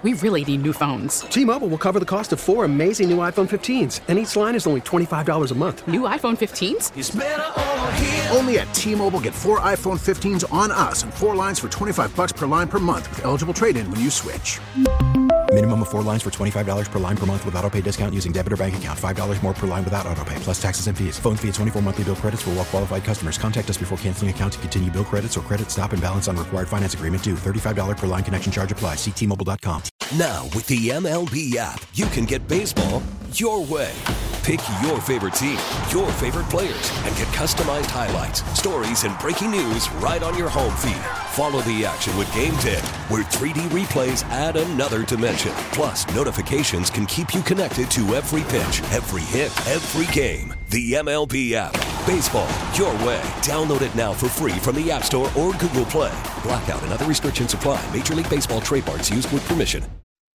we really need new phones. T-Mobile will cover the cost of 4 amazing new iPhone 15s, and each line is only $25 a month. New iPhone 15s? It's better over here. Only at T-Mobile, get 4 iPhone 15s on us and 4 lines for $25 per line per month with eligible trade-in when you switch. Minimum of 4 lines for $25 per line per month with autopay discount using debit or bank account. $5 more per line without autopay, plus taxes and fees. Phone fee at 24 monthly bill credits for well-qualified customers. Contact us before canceling account to continue bill credits or credit stop and balance on required finance agreement due. $35 per line connection charge applies. See T-Mobile.com. Now, with the MLB app, you can get baseball your way. Pick your favorite team, your favorite players, and get customized highlights, stories, and breaking news right on your home feed. Follow the action with Game Day, where 3D replays add another dimension. Plus, notifications can keep you connected to every pitch, every hit, every game. The MLB app. Baseball your way. Download it now for free from the App Store or Google Play. Blackout and other restrictions apply. Major League Baseball trademarks used with permission.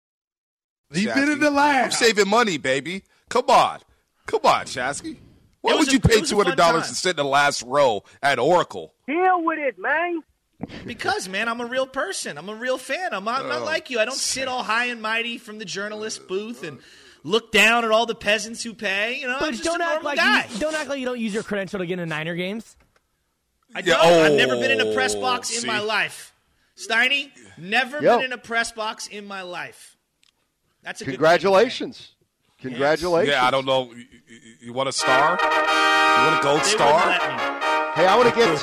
He been in the lab. I'm saving money, baby. Come on, Shasky. Why would you pay $200 and sit in the last row at Oracle? Deal with it, man. Because, man, I'm a real person. I'm a real fan. I'm not like you. I don't sit all high and mighty from the journalist booth and look down at all the peasants who pay. You know, but I'm just don't a act normal like guy. don't act like you don't use your credential to get into Niner games. I don't. I've never been in a press box in my life. Steiny, never been in a press box in my life. That's a Congratulations. Congratulations. Yeah, I don't know. You want a star? You want a gold star? Hey, I want to get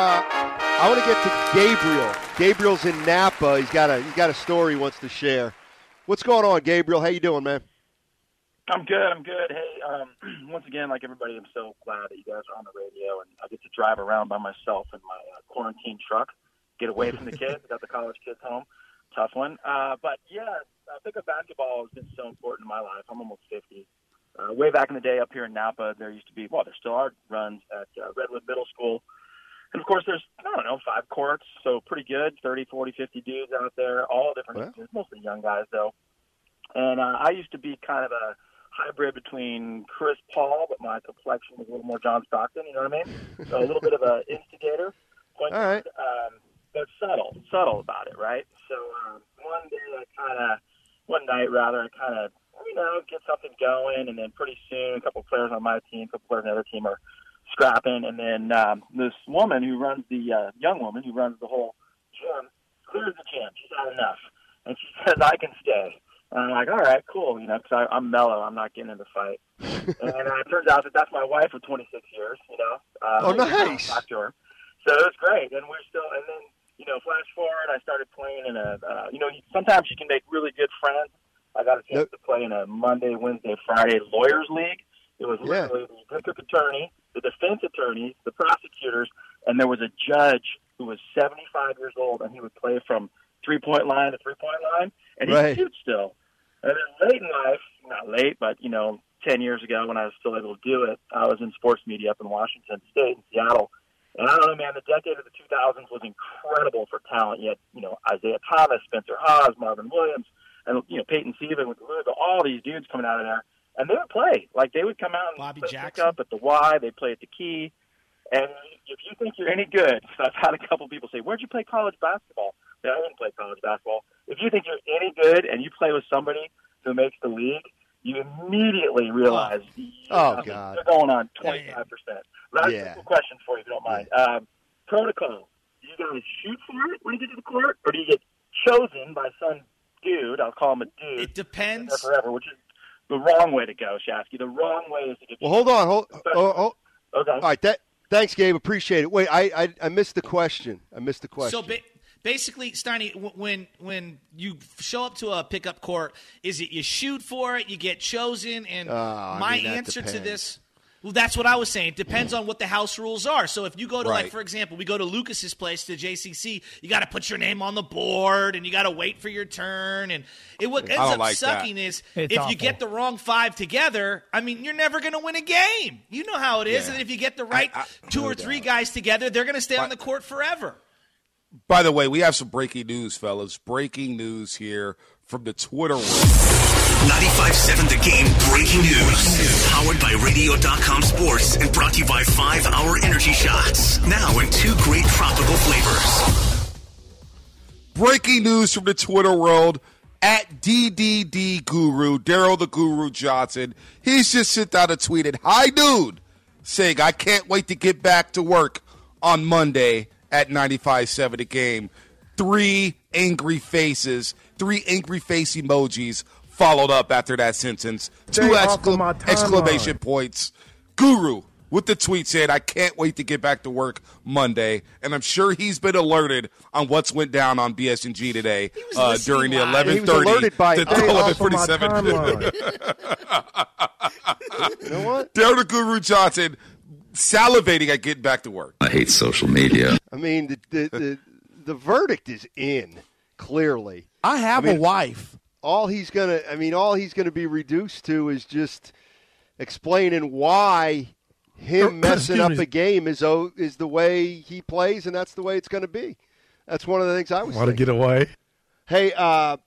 to Gabriel. Gabriel's in Napa. He's got a story he wants to share. What's going on, Gabriel? How you doing, man? I'm good. Hey, once again, like everybody, I'm so glad that you guys are on the radio, and I get to drive around by myself in my quarantine truck, get away from the kids. I got the college kids home. Tough one. But, yeah, pickup basketball has been so important in my life. I'm almost 50. Way back in the day up here in Napa, there used to be, there still are runs at Redwood Middle School. And, of course, there's, 5 courts, so pretty good, 30, 40, 50 dudes out there, all different ages, mostly young guys, though. And I used to be kind of a hybrid between Chris Paul, but my complexion was a little more John Stockton, you know what I mean? So a little bit of an instigator, point guard, but subtle about it, right? So one night I kind of, get something going, and then pretty soon a couple of players on my team, a couple players on the other team are scrapping, and then this woman who runs young woman who runs the whole gym clears the gym. She's had enough, and she says, I can stay. And I'm like, all right, cool, because I'm mellow. I'm not getting in the fight. And it turns out that that's my wife of 26 years, nice. Talk to her. So it was great. And we're still, and then, flash forward, I started playing in a, sometimes you can make really good friends. I got a chance to play in a Monday, Wednesday, Friday lawyers league. It was literally the district attorney, the defense attorneys, the prosecutors, and there was a judge who was 75 years old, and he would play from three-point line to three-point line, and he could shoot still. And then late in life, not late, but, 10 years ago when I was still able to do it, I was in sports media up in Washington State in Seattle. And I don't know, man, the decade of the 2000s was incredible for talent. You had, Isaiah Thomas, Spencer Hawes, Marvin Williams, and, Peyton Sievin with all these dudes coming out of there. And they would play. Like, they would come out and pick up at the Y. They'd play at the key. And if you think you're any good, so I've had a couple people say, where'd you play college basketball? I didn't play college basketball. If you think you're any good and you play with somebody who makes the league, you immediately realize God, they're going on 25%. Last simple question for you, if you don't mind. Protocol. Do you guys shoot for it when you get to the court, or do you get chosen by some dude? I'll call him a dude. It depends. Forever, which is the wrong way to go, Shasky. The wrong way is to get. Well, hold on. Okay. All right. Thanks, Gabe. Appreciate it. Wait, I missed the question. So basically, Steiny, when you show up to a pickup court, is it you shoot for it, you get chosen, and my answer to this. Well, that's what I was saying. It depends on what the house rules are. So if you go to, like, for example, we go to Lucas's place, to JCC, you got to put your name on the board, and you got to wait for your turn. And what ends up sucking is if you get the wrong 5 together, I mean, you're never going to win a game. You know how it is. And if you get the right 2 or 3 guys together, they're going to stay on the court forever. By the way, we have some breaking news, fellas. Breaking news here from the Twitter world. 95.7 The Game breaking news. Powered by Radio.com Sports and brought to you by 5 Hour Energy Shots. Now in 2 great tropical flavors. Breaking news from the Twitter world. at DDD Guru, Daryl the Guru Johnson. He's just sent out a tweet at High Dude saying, I can't wait to get back to work on Monday at 95.7 The Game. 3 angry faces, 3 angry face emojis followed up after that sentence. 2 exclamation points. Guru with the tweet said, I can't wait to get back to work Monday. And I'm sure he's been alerted on what's went down on BS&G today during the 11:30 to 11:47. You know what? Daryl the Guru Johnson salivating at getting back to work. I hate social media. I mean, the verdict is in, clearly. I have a wife. All he's gonna be reduced to is just explaining why him messing up a game is the way he plays, and that's the way it's going to be. That's one of the things I was Want to get away? Hey, to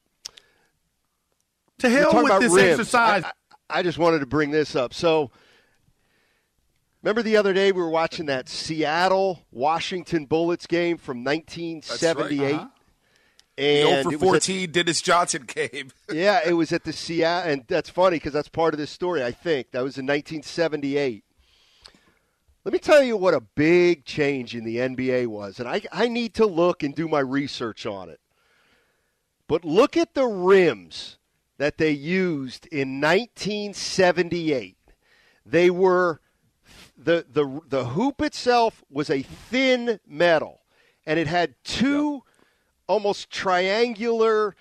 hell with this rims. exercise. I just wanted to bring this up. So, remember the other day we were watching that Seattle-Washington Bullets game from 1978? That's right. And the 0-for-14 Dennis Johnson game. Yeah, it was at the Seattle, and that's funny because that's part of this story, I think. That was in 1978. Let me tell you what a big change in the NBA was, and I need to look and do my research on it. But look at the rims that they used in 1978. They were the hoop itself was a thin metal, and it had 2 almost triangular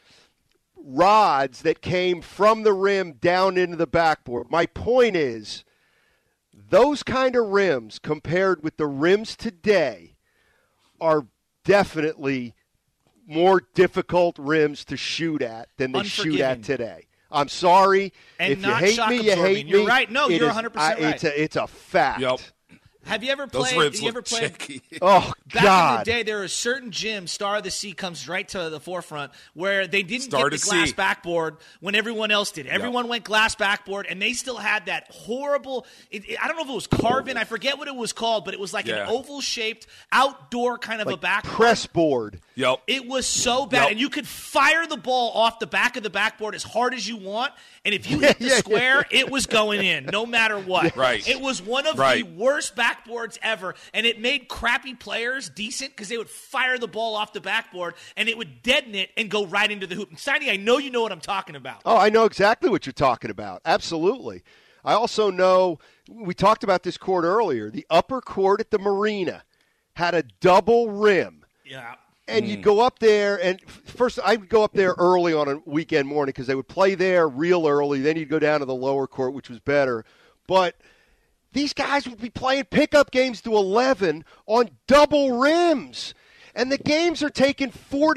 rods that came from the rim down into the backboard. My point is, those kind of rims compared with the rims today are definitely more difficult rims to shoot at than they shoot at today. I'm sorry. And if you hate me, you hate me. You're right. No, you're 100% right. It's a fact. Yep. Have you ever Those played? ribs You ever look played? checky. Oh Back God! in the day, there are certain gyms. Star of the Sea comes right to the forefront where they didn't Star get to the glass Sea. backboard when everyone else did. Everyone went glass backboard, and they still had that horrible. I don't know if it was carbon. I forget what it was called, but it was like an oval-shaped outdoor kind of a backboard. Press board. Yep. It was so bad, Yep. and you could fire the ball off the back of the backboard as hard as you want, and if you hit the square, it was going in, no matter what. Right. It was one of the worst backboards ever, and it made crappy players decent because they would fire the ball off the backboard, and it would deaden it and go right into the hoop. And Steiny, I know you know what I'm talking about. Oh, I know exactly what you're talking about. Absolutely. I also know, we talked about this court earlier, the upper court at the Marina had a double rim. Yeah. And you'd go up there, and first I would go up there early on a weekend morning because they would play there real early. Then you'd go down to the lower court, which was better. But these guys would be playing pickup games to 11 on double rims. And the games are taking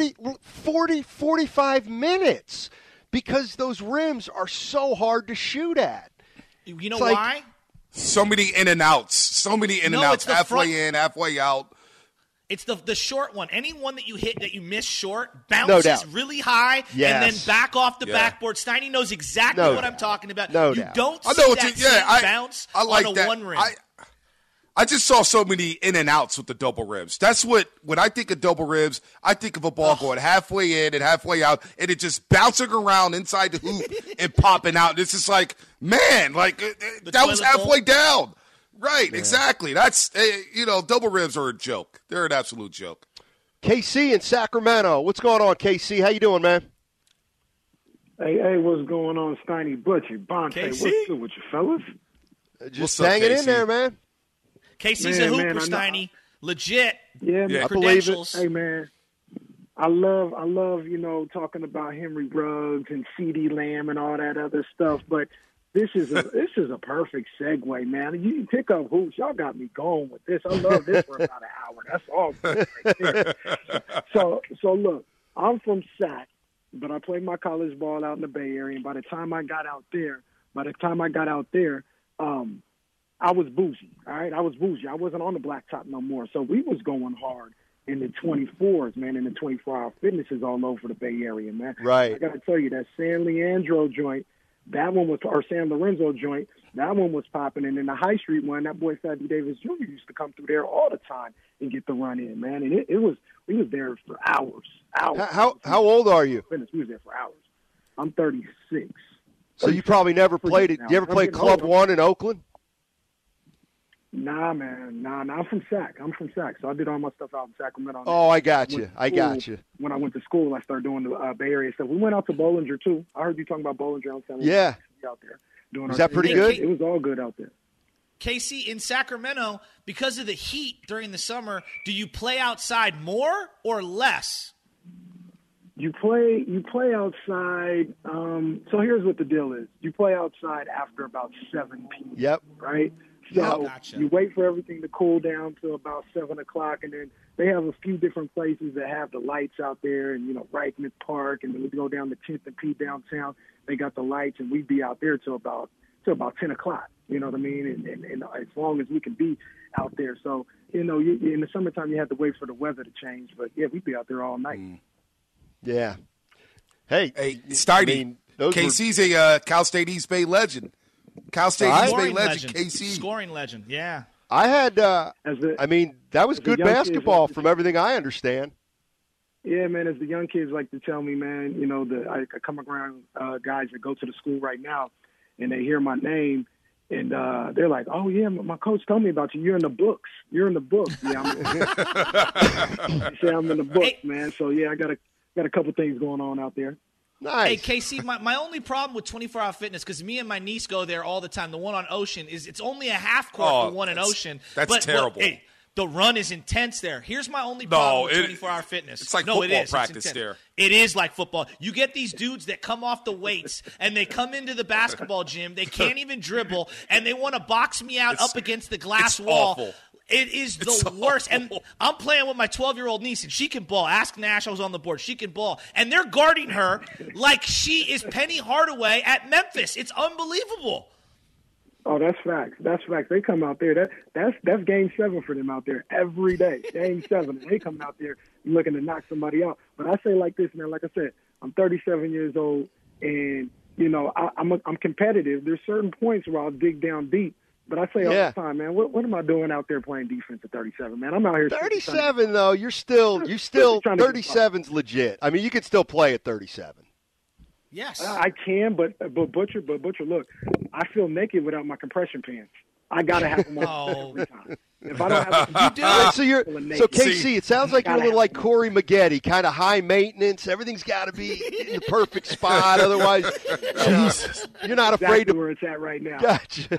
45 minutes because those rims are so hard to shoot at. You know why? So many in and outs. So many in and outs. Halfway in, halfway out. It's the short one. Any one that you hit that you miss short No bounces doubt. really high Yes. and then back off the backboard. Steiny knows exactly what I'm talking about. You don't see that same bounce like on a that. one rim. I just saw so many in and outs with the double rims. That's when I think of double rims, I think of a ball going halfway in and halfway out, and it just bouncing around inside the hoop and popping out. And it's just like, man, like that was halfway down. Right, exactly. That's, double rims are a joke. They're an absolute joke. KC in Sacramento. What's going on, KC? How you doing, man? Hey, what's going on, Steiny Butcher? Bonte, what's good with you, fellas? Just hanging in there, man. Casey's a hooper, Steiny. Legit. Yeah, man. I believe it. Hey, man. I love, talking about Henry Ruggs and CeeDee Lamb and all that other stuff, but this is a perfect segue, man. You pick up hoops. Y'all got me going with this. I love this for about an hour. That's all good right there. So look, I'm from Sac, but I played my college ball out in the Bay Area, and by the time I got out there, I was bougie, all right? I was bougie. I wasn't on the blacktop no more. So we was going hard in the 24s, man, in the 24-hour fitnesses all over the Bay Area, man. Right. I got to tell you, that San Leandro joint, that one was, or San Lorenzo joint, that one was popping. And then the High Street one, that boy Fabby Davis Jr. used to come through there all the time and get the run in, man. And we was there for hours. How old are you? We was there for hours. I'm 36. So you probably never played it. You ever play Club 1 in Oakland? Nah, man. Nah, I'm from Sac. So I did all my stuff out in Sacramento. Oh, I got you. When I went to school, I started doing the Bay Area stuff. We went out to Bollinger, too. I heard you talking about Bollinger on Saturday. Yeah. Out there. Was that pretty good? It was all good out there. Casey, in Sacramento, because of the heat during the summer, do you play outside more or less? You play outside. So here's what the deal is. You play outside after about 7 p.m. Yep. Right? So Gotcha. You wait for everything to cool down to about 7 o'clock, and then they have a few different places that have the lights out there, and, Reichman Park, and then we go down to 10th and P downtown. They got the lights, and we'd be out there till about 10 o'clock. You know what I mean? And as long as we can be out there. So, in the summertime, you have to wait for the weather to change. But, yeah, we'd be out there all night. Yeah. Hey, Steiny. KC's a Cal State East Bay legend. Cal State East Bay legend, KC. Scoring legend, yeah. I had, that was good basketball from everything I understand. Yeah, man, as the young kids like to tell me, man, I come around guys that go to the school right now, and they hear my name, and they're like, oh, yeah, my coach told me about you. You're in the books. Yeah, I'm in the books, man. So, yeah, I got a couple things going on out there. Nice. Hey, KC, my only problem with 24-hour fitness, because me and my niece go there all the time, the one on Ocean, is it's only a half court, the one in Ocean. That's terrible. But, hey, the run is intense there. Here's my only problem with 24-hour fitness. It's like football practice there. It is like football. You get these dudes that come off the weights, and they come into the basketball gym. They can't even dribble, and they want to box me out up against the glass wall. Awful. It is the worst. And I'm playing with my 12-year-old niece, and she can ball. Ask Nash, I was on the board. She can ball. And they're guarding her like she is Penny Hardaway at Memphis. It's unbelievable. Oh, that's facts. That's facts. They come out there. That's game 7 for them out there every day. Game 7. They come out there looking to knock somebody out. But I say like this, man. Like I said, I'm 37 years old, and I'm competitive. There's certain points where I'll dig down deep. But I say all the time, man, what am I doing out there playing defense at 37, man? I'm out here. 37 though, you're still 37's legit. I mean, you can still play at 37. Yes, I can, but Butcher, look, I feel naked without my compression pants. I gotta have them on every time. If I don't have them, you do it. So KC, it sounds like you're a little like Corey Maggette, kind of high maintenance. Everything's got to be in the perfect spot, otherwise, you're not afraid to. Where it's at right now. Gotcha.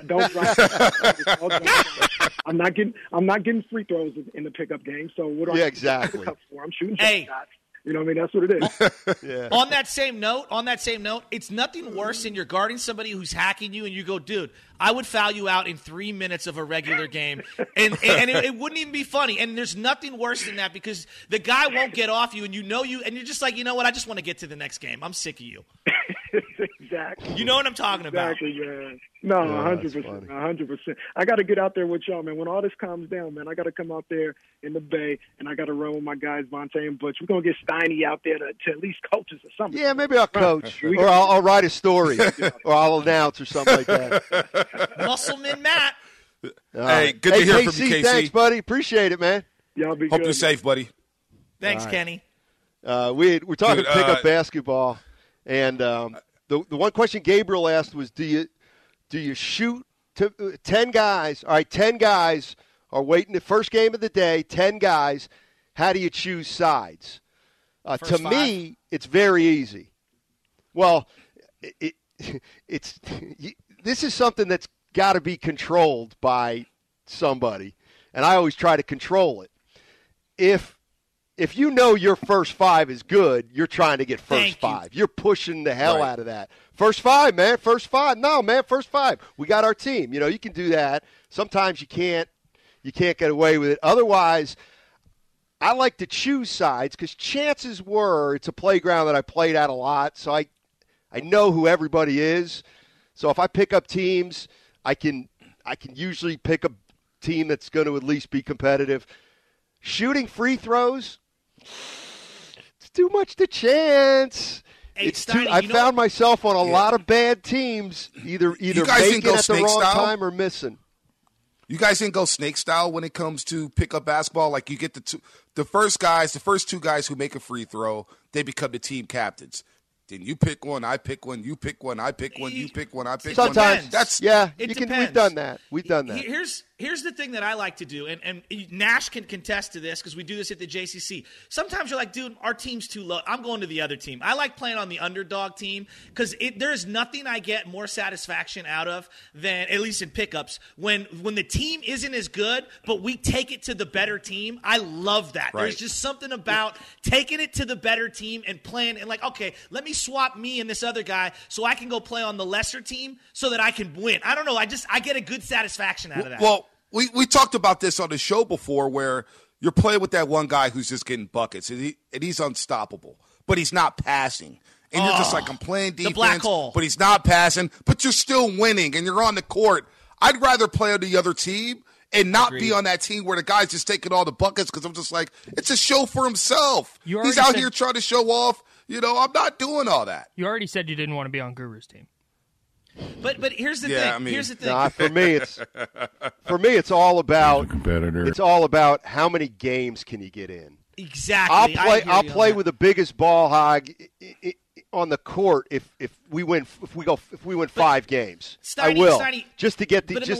I'm not getting free throws in the pickup game. So what do I exactly. I'm shooting shots. You know what I mean? That's what it is. Yeah. On that same note, it's nothing worse than you're guarding somebody who's hacking you, and you go, dude, I would foul you out in 3 minutes of a regular game, and it wouldn't even be funny. And there's nothing worse than that, because the guy won't get off you, and and you're just like, you know what? I just want to get to the next game. I'm sick of you. Exactly. You know what I'm talking about? Exactly, man. No, 100%. 100%. I got to get out there with y'all, man. When all this calms down, man, I got to come out there in the Bay, and I got to run with my guys, Vontae and Butch. We're going to get Steiny out there to at least coach us or something. Yeah, maybe I'll coach, or I'll write a story, or I'll announce or something like that. Muscleman Matt. Hey, good to hear from you, KC. Thanks, buddy. Appreciate it, man. Y'all be Hope good. you're safe, buddy. Thanks, Kenny. We're talking pickup basketball, and the one question Gabriel asked was, do you shoot to 10 guys? All right, 10 guys are waiting the first game of the day, 10 guys. How do you choose sides? To me, it's very easy. Well, this is something that's got to be controlled by somebody, and I always try to control it. If you know your first 5 is good, you're trying to get first 5. You're pushing the hell out of that. First 5, man. First 5. No, man. First 5. We got our team. You can do that. Sometimes you can't get away with it. Otherwise, I like to choose sides because chances were it's a playground that I played at a lot, so I know who everybody is. So if I pick up teams, I can usually pick a team that's going to at least be competitive. Shooting free throws, it's too much to chance. Hey, I found myself on a lot of bad teams, either making at the wrong time or missing. You guys didn't go snake style when it comes to pickup basketball? Like you get the first 2 guys who make a free throw, they become the team captains. then you pick one, I pick one, you pick one, I pick one, you pick one, I pick Sometimes, one. That's we've done that. We've done that. Here's the thing that I like to do, and Nash can contest to this because we do this at the JCC. Sometimes you're like, dude, our team's too low. I'm going to the other team. I like playing on the underdog team because there's nothing I get more satisfaction out of than, at least in pickups, when the team isn't as good, but we take it to the better team. I love that. Right. There's just something about taking it to the better team and playing and like, okay, let me swap me and this other guy so I can go play on the lesser team so that I can win. I don't know. I get a good satisfaction out of that. Well, we talked about this on the show before where you're playing with that one guy who's just getting buckets, and he's unstoppable, but he's not passing. And you're just like, I'm playing defense, the black hole. But he's not passing, but you're still winning, and you're on the court. I'd rather play on the other team and not be on that team where the guy's just taking all the buckets because I'm just like, it's a show for himself. He's out here trying to show off. I'm not doing all that. You already said you didn't want to be on Guru's team. But here's the thing. I mean, here's the thing. Nah, for me, it's all about competitor. It's all about how many games can you get in. Exactly. I'll play with the biggest ball hog on the court if we win 5 games. Steiny, I will Steiny, just to get the. But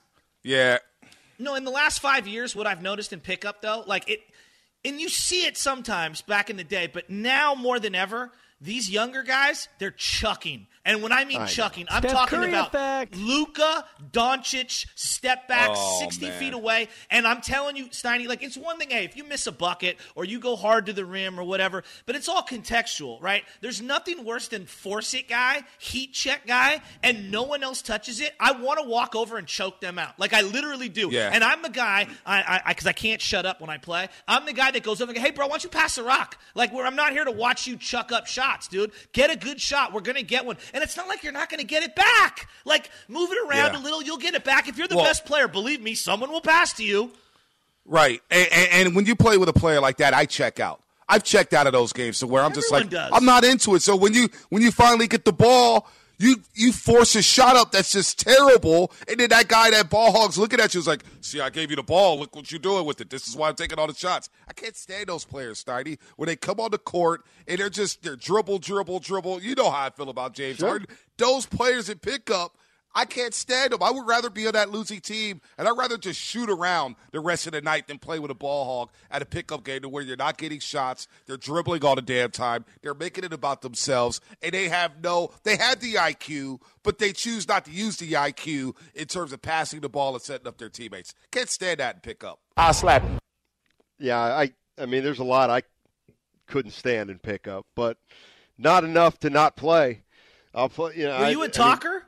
in the last 5 years, what I've noticed in pickup though, and you see it sometimes back in the day, but now more than ever, these younger guys, they're chucking. And when I mean chucking, I'm talking about Luka Doncic, step back 60 feet away. And I'm telling you, Steiny, it's one thing, hey, if you miss a bucket or you go hard to the rim or whatever, but it's all contextual, right? There's nothing worse than force it guy, heat check guy, and no one else touches it. I want to walk over and choke them out. I literally do. Yeah. And I'm the guy, because I can't shut up when I play, I'm the guy that goes over and goes, hey, bro, why don't you pass the rock? I'm not here to watch you chuck up shots, dude. Get a good shot. We're going to get one. And it's not like you're not going to get it back. Move it around a little, you'll get it back. If you're the best player, believe me, someone will pass to you. Right. And when you play with a player like that, I check out. I've checked out of those games to where I'm just like, I'm not into it. So when you finally get the ball, you force a shot up that's just terrible, and then that guy, that ball hog's looking at you, is like, see, I gave you the ball. Look what you're doing with it. This is why I'm taking all the shots. I can't stand those players, Steiny, when they come on the court, and they're dribble. You know how I feel about James Harden. Those players in pickup, I can't stand them. I would rather be on that losing team, and I'd rather just shoot around the rest of the night than play with a ball hog at a pickup game to where you're not getting shots. They're dribbling all the damn time. They're making it about themselves, and they have the IQ, but they choose not to use the IQ in terms of passing the ball and setting up their teammates. Can't stand that in pickup. I'll slap him. Yeah, I mean, there's a lot I couldn't stand in pickup, but not enough to not play. I'll play. Were you a talker?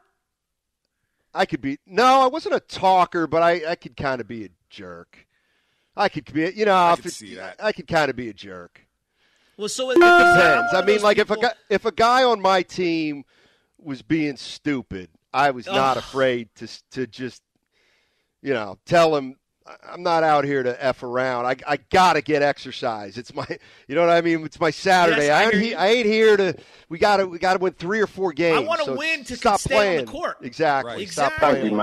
I could be. No, I wasn't a talker, but I could kind of be a jerk. I could be, I could see that. I could kind of be a jerk. Well, so it depends. I mean, if a guy on my team was being stupid, I was not afraid to just, tell him I'm not out here to F around. I got to get exercise. It's my, you know what I mean? It's my Saturday. Yes, I ain't here to, we got to win 3 or 4 games. I want to win to stop stay playing on the court. Exactly. Right. Stop playing.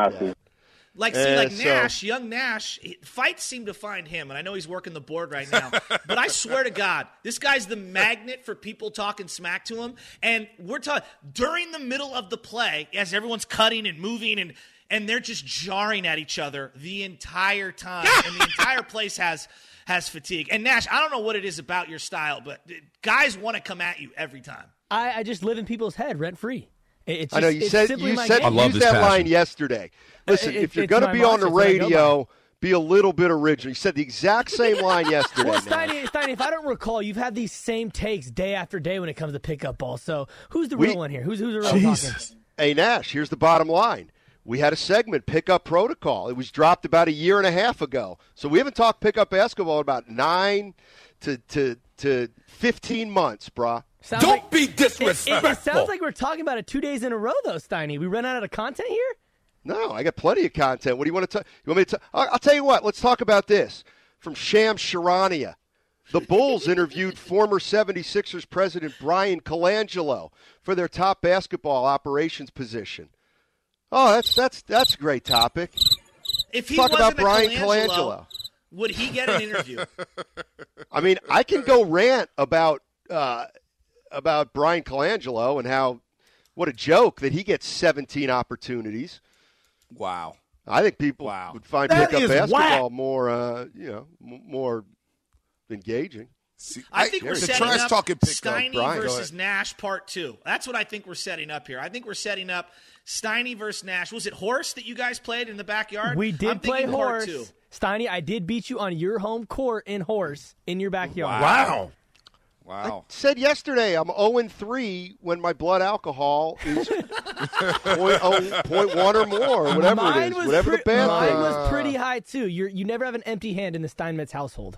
Nash, young Nash, fights seem to find him, and I know he's working the board right now, but I swear to God, this guy's the magnet for people talking smack to him, and we're talking, during the middle of the play, as everyone's cutting and moving, and they're just jarring at each other the entire time, and the entire place has fatigue. And Nash, I don't know what it is about your style, but guys want to come at you every time. I just live in people's head rent-free. I know you said use that line yesterday. Listen, if you're going to be on the radio, be a little bit original. You said the exact same line yesterday. Well, Steiny, if I don't recall, you've had these same takes day after day when it comes to pickup ball. So who's the real one here? Who's the real talking? Hey, Nash, here's the bottom line. We had a segment, Pickup Protocol. It was dropped about a year and a half ago. So we haven't talked pickup basketball in about 9 to 15 months, brah. Don't be disrespectful. It sounds like we're talking about it 2 days in a row, though, Steiny. We ran out of content here? No, I got plenty of content. What do you want to talk? You want me to talk? I'll tell you what. Let's talk about this. From Shams Charania. The Bulls interviewed former 76ers president Brian Colangelo for their top basketball operations position. Oh, that's a great topic. If he talk wasn't about Brian Colangelo, would he get an interview? I mean, I can go rant about about Brian Colangelo and how what a joke that he gets 17 opportunities. Wow. I think people would find That pickup is basketball whack. more, more engaging. See, I think we're the setting trash up talking pickup. Steiny Brian, versus Nash Part 2. That's what I think we're setting up here. I think we're setting up Steiny versus Nash. Was it horse that you guys played in the backyard? We did play Part horse. 2. Steiny, I did beat you on your home court in horse in your backyard. Wow. I said yesterday I'm 0-3 when my blood alcohol is 0.1 or more, or whatever it is, whatever the bad Mine thing. was pretty high, too. You never have an empty hand in the Steinmetz household.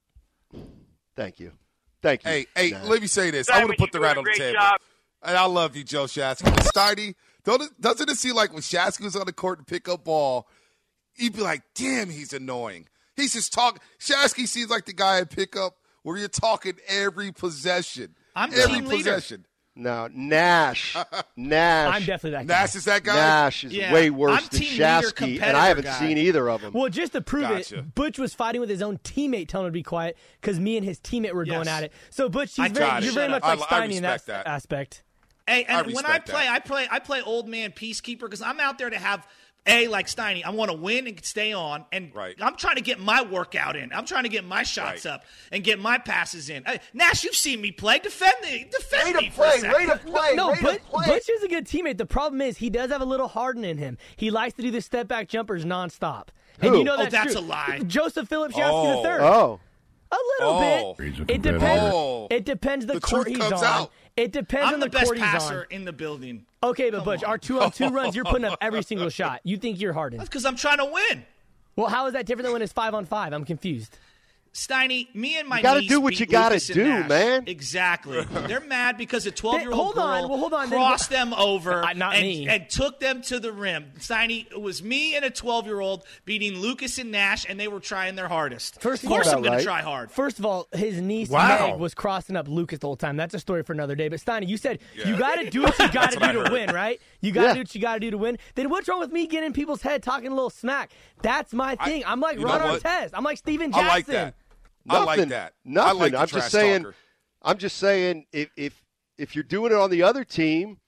Thank you. Thank you. Hey, let me say this. I want to put the rat on the table. And I love you, Joe Shasky. Steiny, doesn't it seem like when Shasky was on the court to pick up ball, you'd be like, damn, he's annoying. He's just talking. Shasky seems like the guy at pickup where you're talking every possession. I'm every team leader. possession. No, Nash. I'm definitely that guy. Nash is that guy? Nash is way worse than Shasky, and I haven't seen either of them. Well, just to prove Gotcha. it, Butch was fighting with his own teammate, telling him to be quiet because me and his teammate were going at it. So, Butch, you're very much like Steiny in that aspect. Hey, and when I respect play, I play old man peacekeeper because I'm out there to have like Steiny. I want to win and stay on, and I'm trying to get my workout in. I'm trying to get my shots up and get my passes in. Hey, Nash, you've seen me play. Defend me for a second. No, Butch is a good teammate. The problem is he does have a little Harden in him. He likes to do the step back jumpers nonstop. And you know that's true. a lie. Joseph Phillips Yasky III. Oh. A little bit. It depends. It depends the court he's on. Out. It depends I'm on the court best he's on. passer in the building. Okay, but Butch, our 2-on-2 runs, you're putting up every single shot. You think you're Harden. That's because I'm trying to win. Well, how is that different than when it's 5-on-5? I'm confused. Steiny, me and my You gotta niece do what beat you gotta Lucas and do, Nash. man. Exactly. They're mad because a 12-year-old Hold on. girl Well, hold on. crossed them over Not me. and took them to the rim. Steiny, it was me and a 12-year-old beating Lucas and Nash, and they were trying their hardest. Of course I'm going to try hard. First of all, his niece Meg was crossing up Lucas the whole time. That's a story for another day. But Steiny, you said you got to do what you got to do to win, right? You got to do what you got to do to win. Then what's wrong with me getting in people's head talking a little smack? That's my thing. I'm like Ron Artest. I'm like Steven Jackson. I like that. Nothing, I like that. Nothing. I like the I'm trash just saying. talker. I'm just saying. If you're doing it on the other team,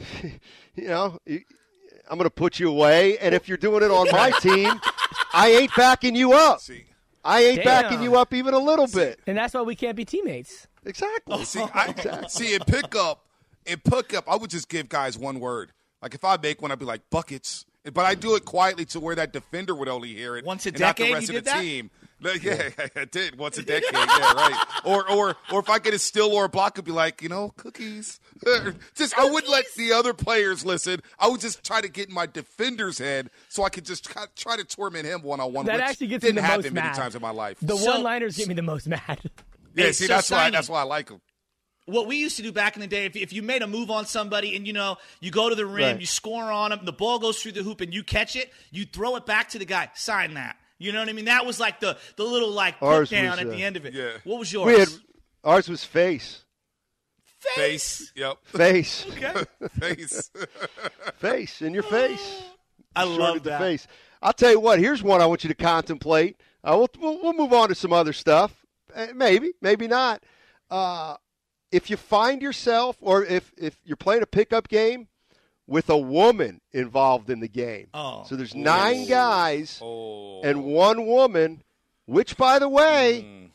I'm going to put you away. And if you're doing it on my team, I ain't backing you up. I ain't backing you up even a little bit. And that's why we can't be teammates. Exactly. See, in pickup, I would just give guys one word. Like if I make one, I'd be like buckets. But I do it quietly to where that defender would only hear it. Once a and not the decade, rest you of did the that? team. Yeah, I did once a decade. Yeah, right. Or if I get a steal or a block, I'd be like, cookies. I wouldn't let the other players listen. I would just try to get in my defender's head so I could just try to torment him one-on-one. That which actually gets me didn't the most happen many mad. times in my life. The one-liners get me the most mad. Yeah, Hey, see, so that's why Steiny, I like him. What we used to do back in the day, if you made a move on somebody and, you go to the rim, Right. you score on them, the ball goes through the hoop and you catch it, you throw it back to the guy. Sign that. You know what I mean? That was like the little put Ours down was, at the end of it. Yeah. What was yours? Ours was face. Face. Yep. Face. Okay. Face. Face. In your face. I Short love at the that. face. I'll tell you what. Here's one I want you to contemplate. We'll move on to some other stuff. Maybe not. If you find yourself, or if you're playing a pickup game with a woman involved in the game, so there's 9 guys and 1 woman, which by the way,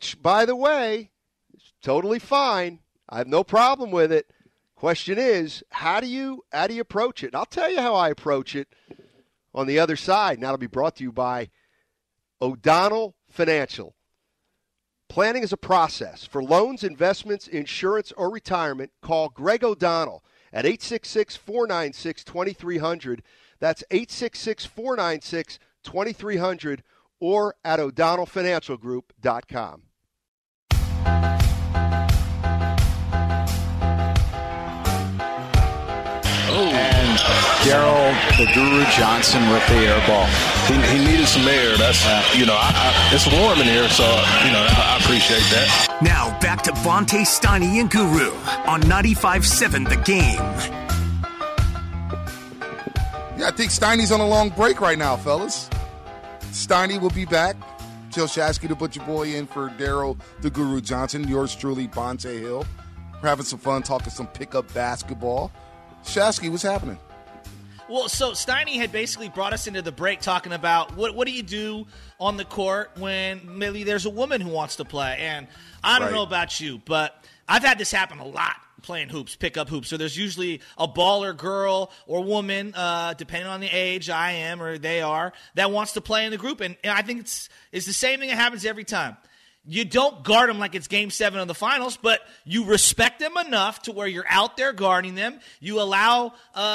is totally fine. I have no problem with it. Question is, how do you approach it? And I'll tell you how I approach it on the other side. And that'll be brought to you by O'Donnell Financial. Planning is a process. For loans, investments, insurance, or retirement, call Greg O'Donnell at 866-496-2300. That's 866-496-2300 or at o'donnellfinancialgroup.com. And Daryl, the Guru Johnson with the air ball. He needed some air. That's, it's warm in here, so, I appreciate that. Now back to Vontae, Steiny, and Guru on 95.7 The Game. Yeah, I think Steiny's on a long break right now, fellas. Steiny will be back. Joe Shasky to put your boy in for Daryl, the Guru Johnson. Yours truly, Vontae Hill. We're having some fun talking some pickup basketball. Shasky, what's happening? Well, so Steiny had basically brought us into the break talking about what do you do on the court when maybe there's a woman who wants to play. And I don't know about you, but I've had this happen a lot playing hoops, pickup hoops. So there's usually a baller girl or woman, depending on the age I am or they are, that wants to play in the group. And I think it's the same thing that happens every time. You don't guard them like it's Game 7 of the finals, but you respect them enough to where you're out there guarding them. You allow,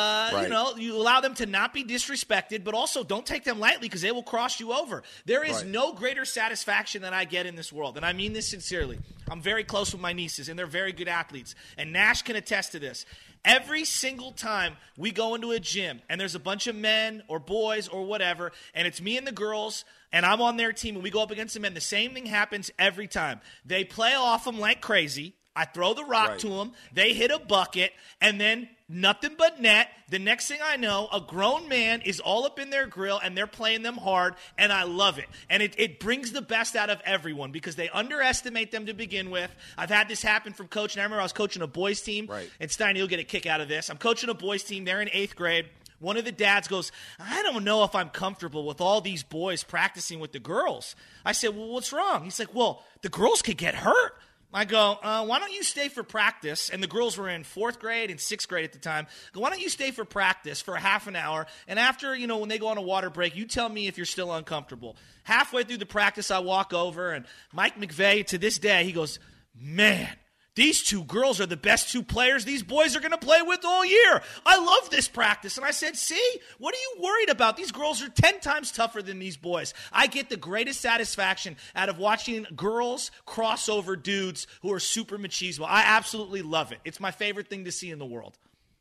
you allow them to not be disrespected, but also don't take them lightly because they will cross you over. There is no greater satisfaction that I get in this world, and I mean this sincerely. I'm very close with my nieces, and they're very good athletes, and Nash can attest to this. Every single time we go into a gym and there's a bunch of men or boys or whatever, and it's me and the girls, and I'm on their team, and we go up against the men, the same thing happens every time. They play off them like crazy. I throw the rock to them. They hit a bucket, and then nothing but net. The next thing I know, a grown man is all up in their grill, and they're playing them hard, and I love it. And it brings the best out of everyone because they underestimate them to begin with. I've had this happen from coaching. I remember I was coaching a boys team, and Steiny will get a kick out of this. I'm coaching a boys team. They're in 8th grade. One of the dads goes, I don't know if I'm comfortable with all these boys practicing with the girls. I said, well, what's wrong? He's like, well, the girls could get hurt. I go, why don't you stay for practice? And the girls were in 4th grade and 6th grade at the time. I go, why don't you stay for practice for a half an hour? And after, when they go on a water break, you tell me if you're still uncomfortable. Halfway through the practice, I walk over, and Mike McVeigh, to this day, he goes, man, these two girls are the best two players these boys are going to play with all year. I love this practice. And I said, see, what are you worried about? These girls are 10 times tougher than these boys. I get the greatest satisfaction out of watching girls cross over dudes who are super machismo. I absolutely love it. It's my favorite thing to see in the world.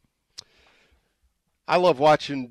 I love watching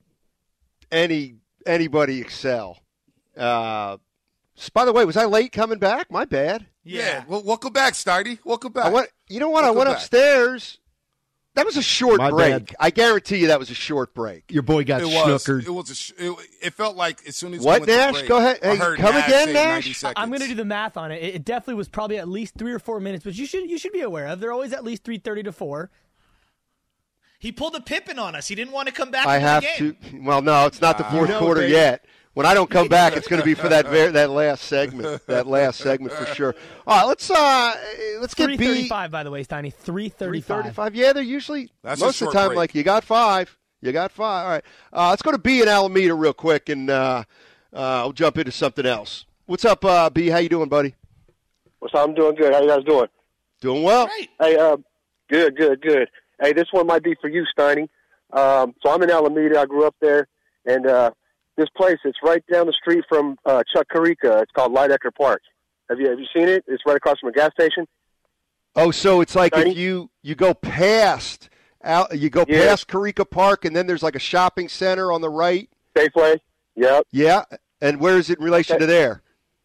anybody excel. By the way, was I late coming back? My bad. Yeah. Well, welcome back, Steiny. Welcome back. I went upstairs. That was a short break. Bad. I guarantee you that was a short break. Your boy got snookered. It felt like as soon as what, we went Nash? to break, Go ahead. I heard come Nash again, say Nash? 90 seconds. I'm going to do the math on it. It definitely was probably at least 3 or 4 minutes, but you should be aware of. They're always at least 3:30 to 4. He pulled a Pippin on us. He didn't want to come back. I have to. Well, no, it's not the fourth quarter yet. When I don't come back, it's going to be for that last segment. That last segment for sure. All right, let's get 3:35. By the way, Steiny, 3:35. 3:35. Yeah, they're usually That's most of the time break. like you got 5. You got 5. All right, let's go to B in Alameda real quick, and I'll jump into something else. What's up, B? How you doing, buddy? What's up? I'm doing good. How you guys doing? Doing well. Great. Hey, good. Hey, this one might be for you, Steiny. So I'm in Alameda. I grew up there, and this place, it's right down the street from Chuck Carica. It's called Lidecker Park. Have you seen it? It's right across from a gas station. Oh, so it's like if you go past past Carica Park, and then there's like a shopping center on the right. Safeway. Yep. Yeah, and where is it in relation to there?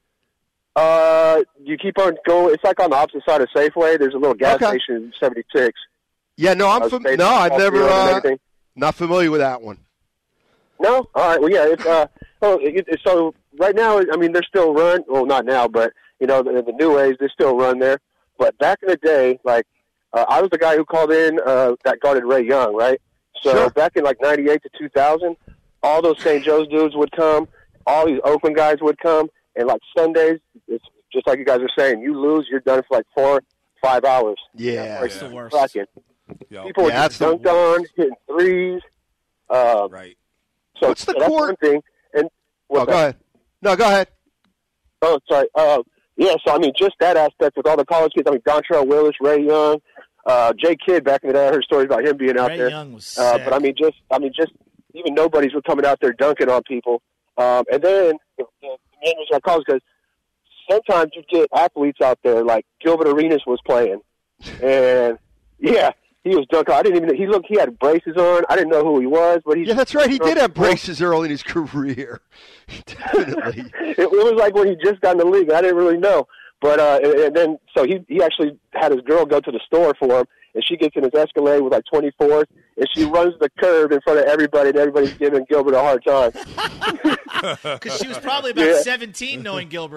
You keep on going. It's like on the opposite side of Safeway. There's a little gas station in 76. Yeah, no, I've never not familiar with that one. No? All right. Well, yeah. So right now, I mean, they're still run. Well, not now, but, the new ways, they still run there. But back in the day, I was the guy who called in that guarded Ray Young, right? So back in, 98 to 2000, all those St. Joe's dudes would come. All these Oakland guys would come. And, Sundays, it's just like you guys are saying, you lose, you're done for, 4 or 5 hours. Yeah. It's the worst. People were just dunked on, hitting threes. Right. So what's the that's court? one thing. And go ahead. No, go ahead. Oh, sorry. Yeah, so, just that aspect with all the college kids. Dontrell Willis, Ray Young, Jay Kidd back in the day. I heard stories about him being out there. Ray Young was sick. But, just even nobodies were coming out there dunking on people. And then the main reason I call is because sometimes you get athletes out there, like Gilbert Arenas was playing. And, yeah. He was dunking. I didn't even. He had braces on. I didn't know who he was, but yeah, that's right. He did have braces early in his career. Definitely. It was like when he just got in the league. I didn't really know, but and then so he actually had his girl go to the store for him, and she gets in his Escalade with 24th, and she runs the curb in front of everybody, and everybody's giving Gilbert a hard time. Because she was probably about 17, knowing Gilbert.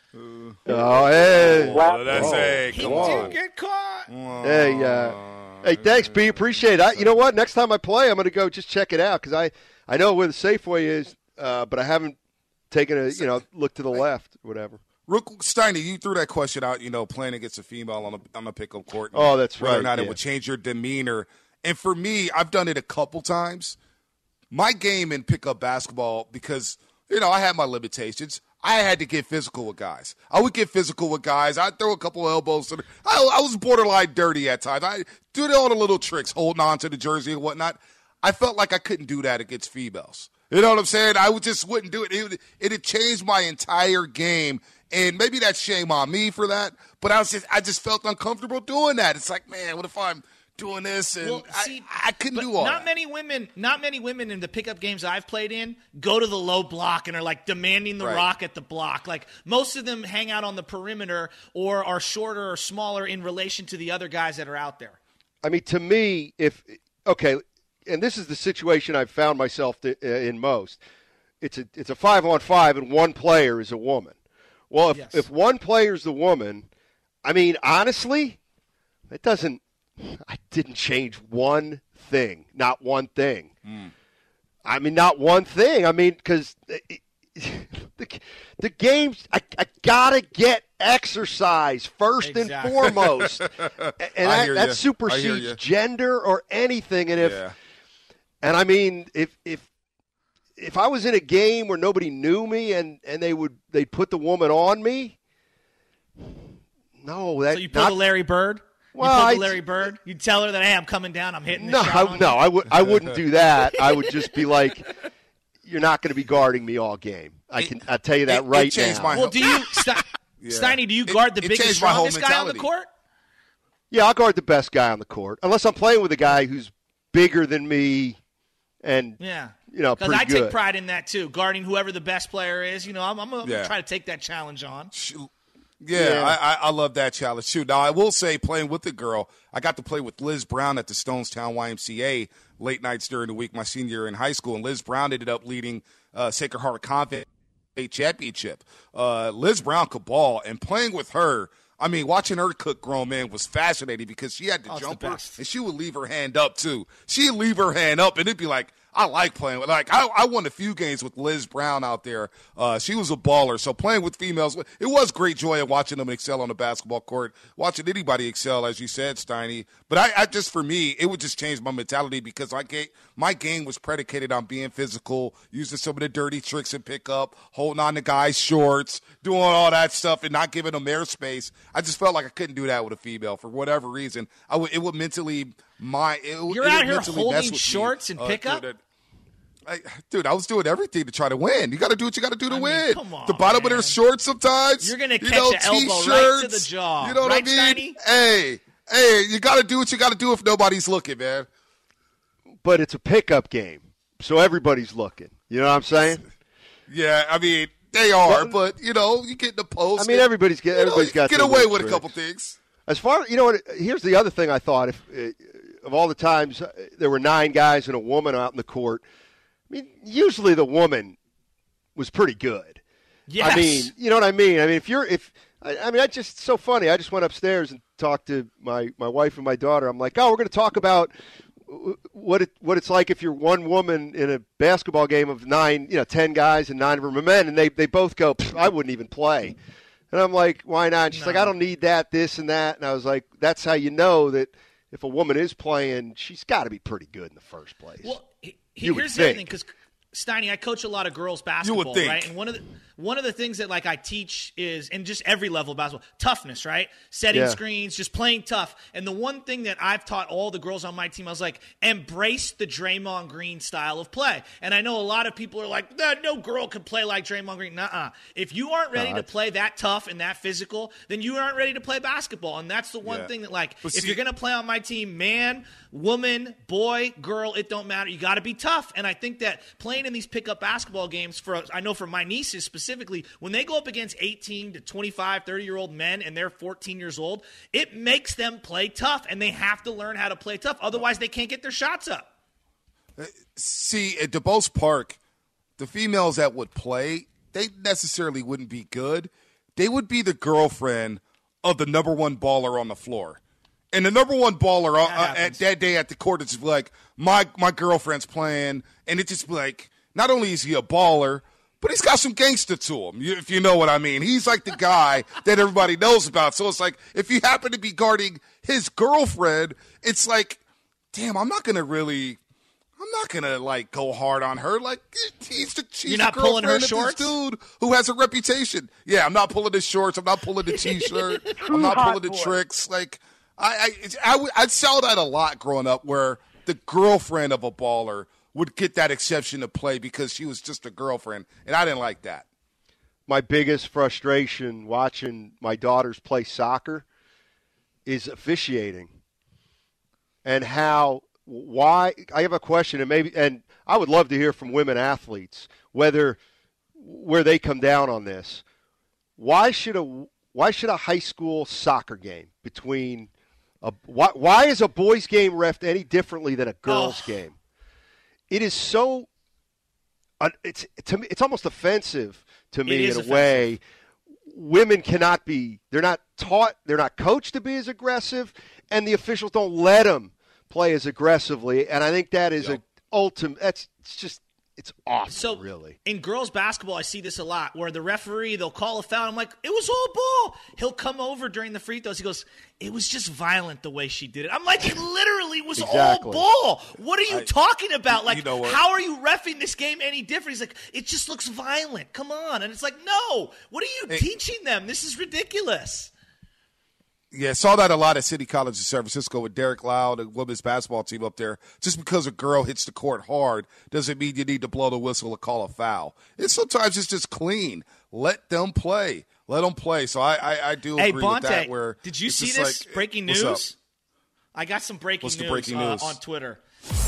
Oh, hey. That's a He come did on. get caught. Hey, thanks, B. Appreciate it. You know what? Next time I play, I'm going to go just check it out because I know where the Safeway is, but I haven't taken a look to the left or whatever. Rook Steiny, you threw that question out, playing against a female on a pickup court. Oh, that's right. Whether or not yeah. it would change your demeanor. And for me, I've done it a couple times. My game in pickup basketball, because, I had my limitations, I had to get physical with guys. I would get physical with guys. I'd throw a couple elbows. I was borderline dirty at times. I did all the little tricks, holding on to the jersey and whatnot. I felt like I couldn't do that against females. You know what I'm saying? I just wouldn't do it. It had changed my entire game. And maybe that's shame on me for that. But I just felt uncomfortable doing that. It's like, man, what if I'm doing this? And I couldn't do all Not that. many women in the pickup games I've played in go to the low block and are like demanding the rock at the block. Like most of them hang out on the perimeter or are shorter or smaller in relation to the other guys that are out there. I mean, to me, and this is the situation I've found myself in most. It's a 5-on-5 and one player is a woman. Well, if one player is the woman, I mean, honestly, I didn't change one thing, not one thing. I mean, not one thing. I mean, because the games, I gotta get exercise first and foremost, and that supersedes gender or anything. And and I mean, if I was in a game where nobody knew me and they'd put the woman on me, no, that so you pull the Larry Bird. Well, you pull the Larry Bird. You tell her that, hey, I'm coming down. I'm hitting. I wouldn't do that. I would just be like, you're not going to be guarding me all game. I tell you that right now. Well, do you, Steiny? Do you guard the biggest, strongest guy on the court? Yeah, I'll guard the best guy on the court, unless I'm playing with a guy who's bigger than me and because I take pride in that too, guarding whoever the best player is. I'm gonna try to take that challenge on. I love that challenge too. Now I will say, playing with the girl, I got to play with Liz Brown at the Stonestown YMCA late nights during the week my senior year in high school, and Liz Brown ended up leading Sacred Heart Convent State Championship. Liz Brown could ball, and playing with her, I mean, watching her cook grown men was fascinating because she had the jumper, and she would leave her hand up, too. She'd leave her hand up, and it'd be like, I like playing with. Like, I won a few games with Liz Brown out there. She was a baller. So playing with females, it was great joy of watching them excel on the basketball court, watching anybody excel, as you said, Steiny. But I just, for me, it would just change my mentality because my game was predicated on being physical, using some of the dirty tricks and pickup, holding on to guys' shorts, doing all that stuff, and not giving them airspace. I just felt like I couldn't do that with a female for whatever reason. It would mentally You're out here holding shorts and pickup? Dude, I was doing everything to try to win. You got to do what you got to do to win. Come on, the bottom of their shorts sometimes. You're going to catch an elbow right to the jaw. You know what I mean? Steiny? Hey, you got to do what you got to do if nobody's looking, man. But it's a pickup game, so everybody's looking. You know what I'm saying? Yeah, I mean, they are, but, you get in the post. I mean, everybody's got get away with a couple things. As far here's the other thing I thought. Of all the times there were 9 guys and a woman out in the court, I mean, usually the woman was pretty good. Yes. I mean, you know what I mean? I mean, that's just so funny. I just went upstairs and talked to my wife and my daughter. I'm like, we're going to talk about what it's like if you're one woman in a basketball game of 10 guys and 9 of them are men, and they both go, I wouldn't even play. And I'm like, why not? And she's like, I don't need that, this and that. And I was like, that's how you know that if a woman is playing, she's got to be pretty good in the first place. Well, here's the other thing, because Steiny, I coach a lot of girls basketball, right? And one of the things that I teach is, in just every level of basketball, toughness, right? Setting screens, just playing tough. And the one thing that I've taught all the girls on my team, I was like, embrace the Draymond Green style of play. And I know a lot of people are like, no girl can play like Draymond Green. Nuh-uh. If you aren't ready to play that tough and that physical, then you aren't ready to play basketball. And that's the one thing that, if you're going to play on my team, man, woman, boy, girl, it don't matter. You got to be tough. And I think that playing in these pickup basketball games, I know for my nieces specifically, when they go up against 18 to 25, 30-year-old men and they're 14 years old, it makes them play tough, and they have to learn how to play tough. Otherwise, they can't get their shots up. See, at DuBose Park, the females that would play, they necessarily wouldn't be good, they would be the girlfriend of the number one baller on the floor. And the number one baller at that day at the court is like, my girlfriend's playing, and it just be like, not only is he a baller, but he's got some gangster to him, if you know what I mean. He's like the guy that everybody knows about. So it's like, if you happen to be guarding his girlfriend, it's like, damn, I'm not going to, like, go hard on her. Like, she's You're not pulling her shorts? This dude who has a reputation. Yeah, I'm not pulling his shorts. I'm not pulling the T-shirt. I'm not pulling the tricks. Like, I saw that a lot growing up, where the girlfriend of a baller would get that exception to play because she was just a girlfriend, and I didn't like that. My biggest frustration watching my daughters play soccer is officiating, and why. I have a question, and I would love to hear from women athletes where they come down on this. Why should a high school soccer game between why is a boys' game reffed any differently than a girls' game? It is so. To me, it's almost offensive to me in a way. Women cannot be. They're not taught. They're not coached to be as aggressive, and the officials don't let them play as aggressively. And I think that is an ultimate. It's awesome. So really, in girls basketball, I see this a lot, where the referee, they'll call a foul. I'm like, it was all ball. He'll come over during the free throws. He goes, it was just violent the way she did it. I'm like, it literally was all ball. What are you talking about? Like, how are you reffing this game any different? He's like, it just looks violent. Come on. And it's like, no. What are you teaching them? This is ridiculous. Yeah, saw that a lot at City College in San Francisco with Derek Lau, the women's basketball team up there. Just because a girl hits the court hard doesn't mean you need to blow the whistle or call a foul. Sometimes it's just clean. Let them play. Let them play. So I do agree with that. Where did you see this breaking news? I got some breaking news on Twitter.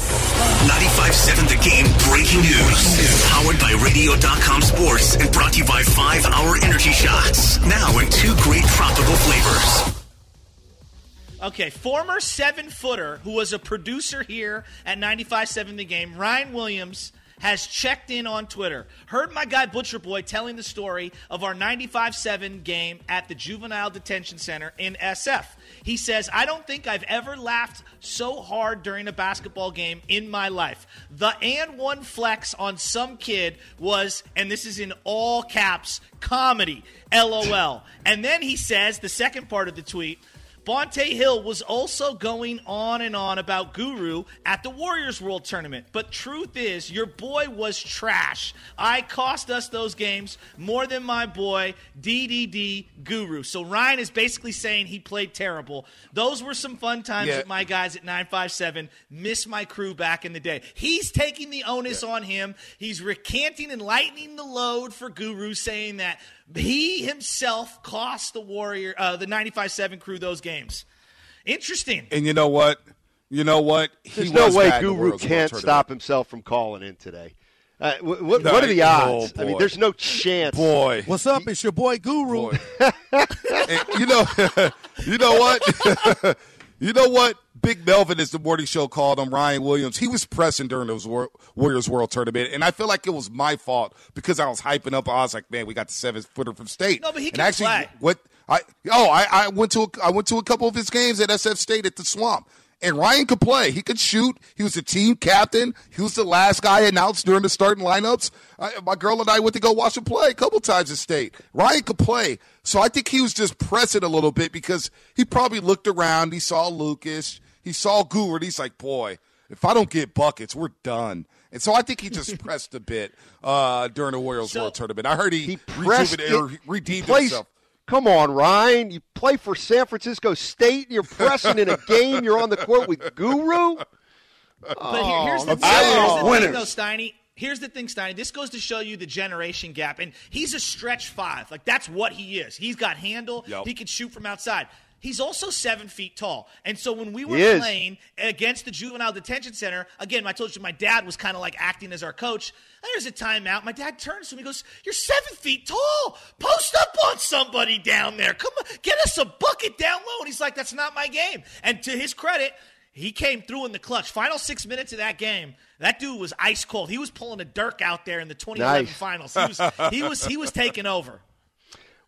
95.7 The Game breaking news. Powered by Radio.com Sports and brought to you by 5 Hour Energy Shots. Now in 2 great tropical flavors. Okay, former 7-footer who was a producer here at 95.7 The Game, Ryan Williams, has checked in on Twitter. Heard my guy Butcher Boy telling the story of our 95.7 game at the Juvenile Detention Center in SF. He says, I don't think I've ever laughed so hard during a basketball game in my life. The and one flex on some kid was, and this is in all caps, comedy, LOL. And then he says, the second part of the tweet, Bonte Hill was also going on and on about Guru at the Warriors World Tournament. But truth is, your boy was trash. I cost us those games more than my boy, DDD Guru. So Ryan is basically saying he played terrible. Those were some fun times with my guys at 957. Miss my crew back in the day. He's taking the onus on him. He's recanting and lightening the load for Guru, saying that he himself cost the Warrior, the 95.7 crew those games. Interesting. And you know what? There's no way Guru can't stop himself from calling in today. What are the odds? I mean, there's no chance. Boy. What's up? It's your boy Guru. You know what? You know what? Big Melvin, as the morning show called him, Ryan Williams, he was pressing during those Warriors World Tournament, and I feel like it was my fault because I was hyping up. I was like, man, we got the 7-footer from State. No, but he can play. I went to a couple of his games at SF State at the Swamp. And Ryan could play. He could shoot. He was the team captain. He was the last guy announced during the starting lineups. My girl and I went to go watch him play a couple times at State. Ryan could play. So I think he was just pressing a little bit because he probably looked around. He saw Lucas. He saw Guru. And he's like, boy, if I don't get buckets, we're done. And so I think he just pressed a bit during the Warriors World Tournament. I heard he redeemed himself. Come on, Ryan. You play for San Francisco State, and you're pressing in a game. You're on the court with Guru. But here's the thing, though, Steiny. Here's the thing, Steiny. This goes to show you the generation gap. And he's a stretch 5. Like, that's what he is. He's got handle. Yep. He can shoot from outside. He's also 7 feet tall. And so when we were playing against the Juvenile Detention Center, again, I told you my dad was kind of like acting as our coach. There's a timeout. My dad turns to me and goes, you're 7 feet tall. Post up on somebody down there. Come on, get us a bucket down low. And he's like, that's not my game. And to his credit, he came through in the clutch. Final 6 minutes of that game, that dude was ice cold. He was pulling a Dirk out there in the 2011 finals. He was taking over.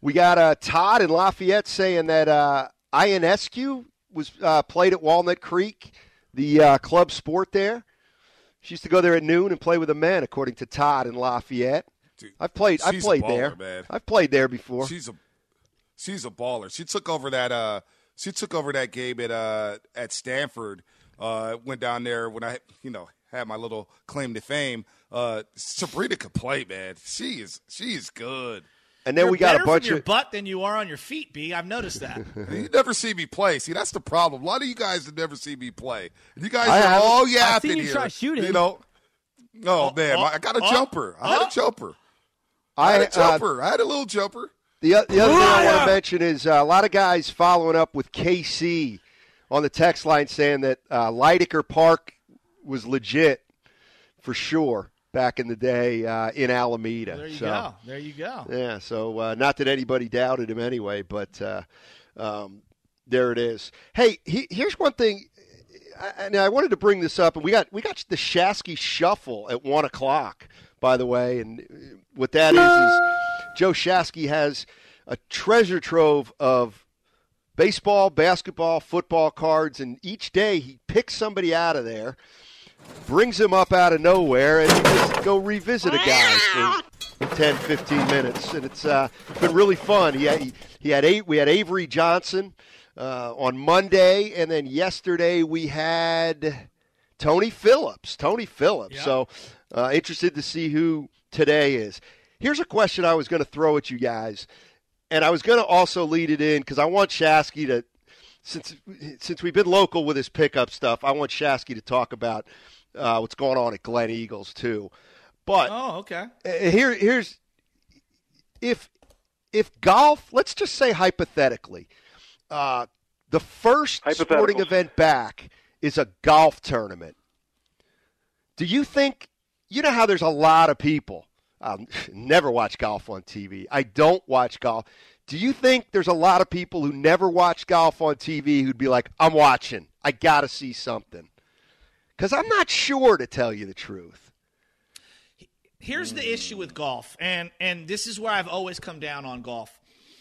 We got Todd in Lafayette saying that Ionescu was played at Walnut Creek, the club sport there. She used to go there at noon and play with the men, according to Todd in Lafayette. Dude, I've played baller, there. Man. I've played there before. She's a baller. She took over that. She took over that game at Stanford. Went down there when I had my little claim to fame. Sabrina could play, man. She is good. And then You're we got better a bunch from your of butt than you are on your feet, B. I've noticed that. You never see me play. See, that's the problem. A lot of you guys have never seen me play. You guys are all yapping I've seen you here. try shooting. You know. Oh man, I got a jumper. I had a jumper. I had a little jumper. The other thing I want to mention is a lot of guys following up with KC on the text line saying that Lydecker Park was legit for sure back in the day in Alameda. There you go. There you go. Yeah, so not that anybody doubted him anyway, but there it is. Hey, here's one thing. I wanted to bring this up, and we got the Shasky Shuffle at 1 o'clock, by the way, and what that is Joe Shasky has a treasure trove of baseball, basketball, football cards, and each day he picks somebody out of there, brings him up out of nowhere, and you just go revisit a guy for 10, 15 minutes, and it's been really fun. We had Avery Johnson on Monday, and then yesterday we had Tony Phillips. Yep. So interested to see who today is. Here's a question I was going to throw at you guys, and I was going to also lead it in because I want Shasky to, since we've been local with his pickup stuff, I want Shasky to talk about what's going on at Glen Eagles too. But okay. Here's if golf, let's just say hypothetically, the first sporting event back is a golf tournament. Do you think, you know how there's a lot of people, never watch golf on TV. I don't watch golf. Do you think there's a lot of people who never watch golf on TV who'd be like, I'm watching. I got to see something? Because I'm not sure, to tell you the truth. Here's the issue with golf, and this is where I've always come down on golf.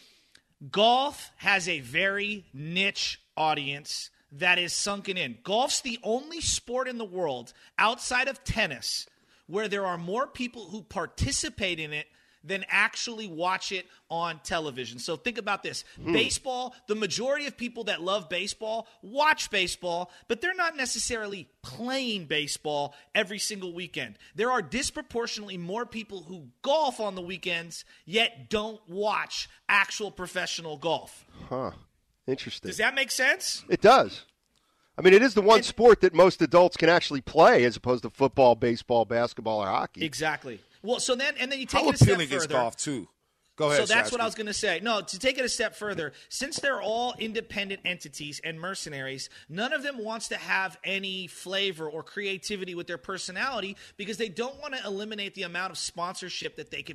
Golf has a very niche audience that is sunken in. Golf's the only sport in the world outside of tennis where there are more people who participate in it than actually watch it on television. So think about this. Baseball, the majority of people that love baseball watch baseball, but they're not necessarily playing baseball every single weekend. There are disproportionately more people who golf on the weekends, yet don't watch actual professional golf. Huh. Interesting. Does that make sense? It does. I mean, it is the one sport that most adults can actually play as opposed to football, baseball, basketball, or hockey. Exactly. Well, so then you take How it a step appealing further. is golf too? Go ahead. So that's Shasky. what I was going to say. No, to take it a step further, since they're all independent entities and mercenaries, none of them wants to have any flavor or creativity with their personality because they don't want to eliminate the amount of sponsorship that they could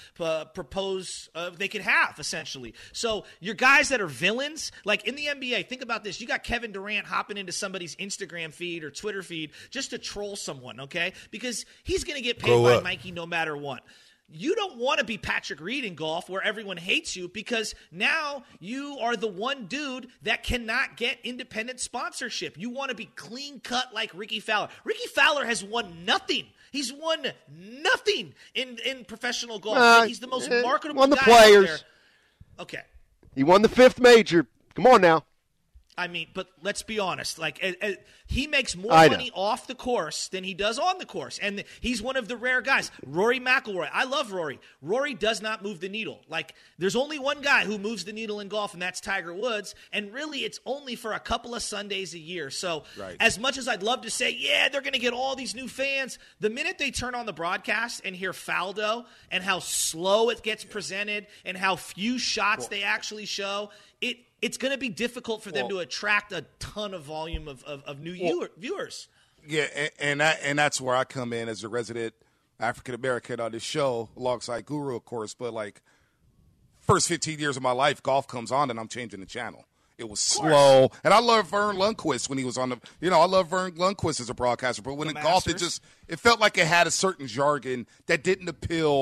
propose, they could have, essentially. So your guys that are villains, like in the NBA, think about this. You got Kevin Durant hopping into somebody's Instagram feed or Twitter feed just to troll someone, okay? Because he's going to get paid by Nike no matter what. You don't want to be Patrick Reed in golf where everyone hates you because now you are the one dude that cannot get independent sponsorship. You want to be clean cut like Ricky Fowler. Ricky Fowler has won nothing. He's won nothing in professional golf. He's the most marketable won the guy Players. out there. Okay. He won the 5th major. Come on now. I mean, but let's be honest. Like, he makes more money off the course than he does on the course, and he's one of the rare guys. Rory McIlroy, I love Rory. Rory does not move the needle. Like, there's only one guy who moves the needle in golf, and that's Tiger Woods. And really, it's only for a couple of Sundays a year. So, as much as I'd love to say, yeah, they're going to get all these new fans, the minute they turn on the broadcast and hear Faldo and how slow it gets presented and how few shots they actually show, it's going to be difficult for them to attract a ton of volume of new viewers. Yeah, and that's where I come in as a resident African-American on this show alongside Guru, of course. But, like, first 15 years of my life, golf comes on and I'm changing the channel. It was slow. And I love Vern Lundquist when he was on the – I love Vern Lundquist as a broadcaster. But when in golf, it felt like it had a certain jargon that didn't appeal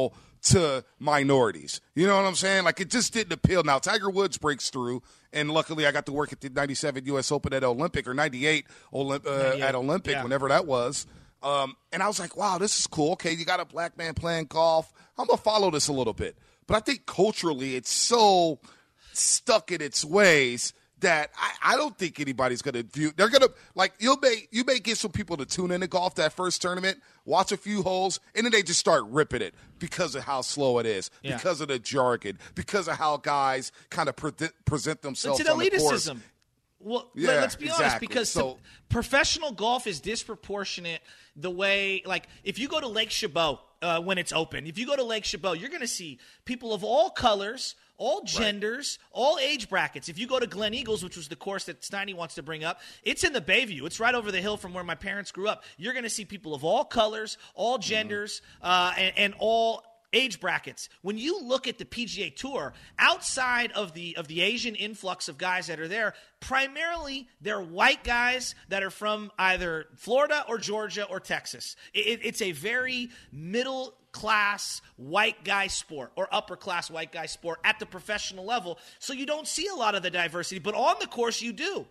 to minorities. You know what I'm saying? Like, it just didn't appeal. Now, Tiger Woods breaks through, and luckily I got to work at the 97 U.S. Open at Olympic, or 98 at Olympic, whenever that was. And I was like, wow, this is cool. Okay, you got a black man playing golf. I'm going to follow this a little bit. But I think culturally it's so stuck in its ways that I don't think anybody's going to view. They're going to, like, you may get some people to tune into golf that first tournament, watch a few holes, and then they just start ripping it because of how slow it is, because of the jargon, because of how guys kind of present themselves on the course. Well, let's be honest, because professional golf is disproportionate the way, like, if you go to Lake Chabot when it's open, if you go to Lake Chabot, you're going to see people of all colors, all genders, all age brackets. If you go to Glen Eagles, which was the course that Steiny wants to bring up, it's in the Bayview. It's right over the hill from where my parents grew up. You're going to see people of all colors, all genders, and all age brackets. When you look at the PGA Tour, outside of the Asian influx of guys that are there, primarily they're white guys that are from either Florida or Georgia or Texas. It's a very middle-class white guy sport, or upper-class white guy sport at the professional level, so you don't see a lot of the diversity, but on the course you do.